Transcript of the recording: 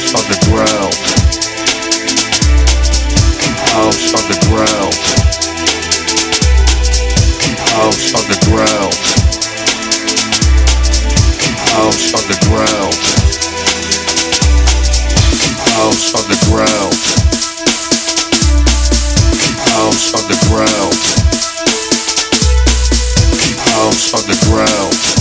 house underground. Keep house underground. Keep house underground. Keep house underground. Keep house underground. Keep house underground. Keep house underground.